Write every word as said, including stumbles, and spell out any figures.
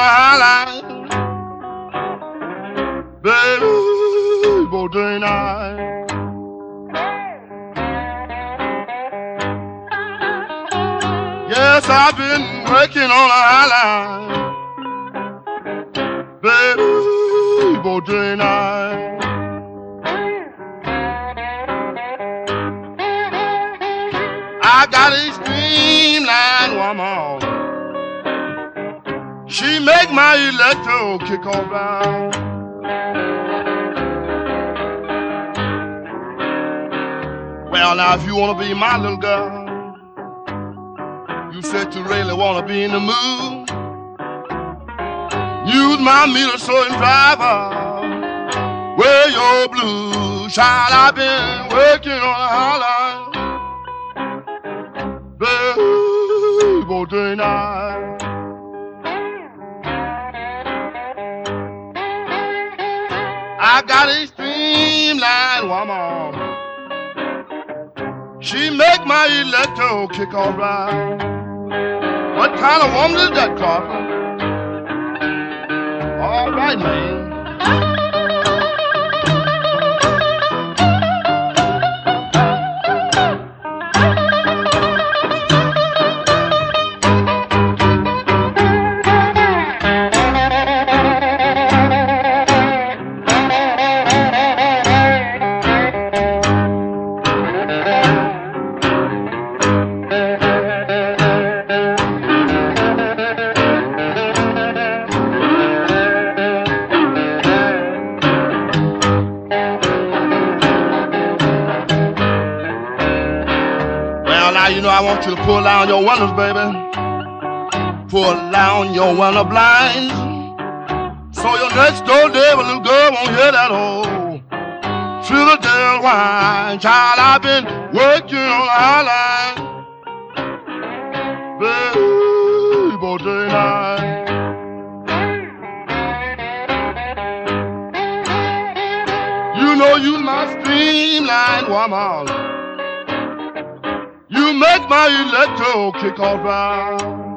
the highline, baby, both day and night. Yes, I've been working on the highline, baby, both day and night. I got a streamline woman. She make my electro kick off down. Well, now if you wanna be my little girl, you said you really wanna be in the mood. Use my meter so and driver. Wear your blues, child. I've been working on the hotline, baby, both day and night. I got a streamline woman. She make my electro kick all right. What kind of woman is that, Carter? All right, man. You know I want you to pull down your windows, baby. Pull down your window blinds, so your next door neighbor little girl won't hear that old Philadelphia wine. Child, I've been working on the highline, baby, both day and night. You know you my streamline woman. You make my electro kick off right.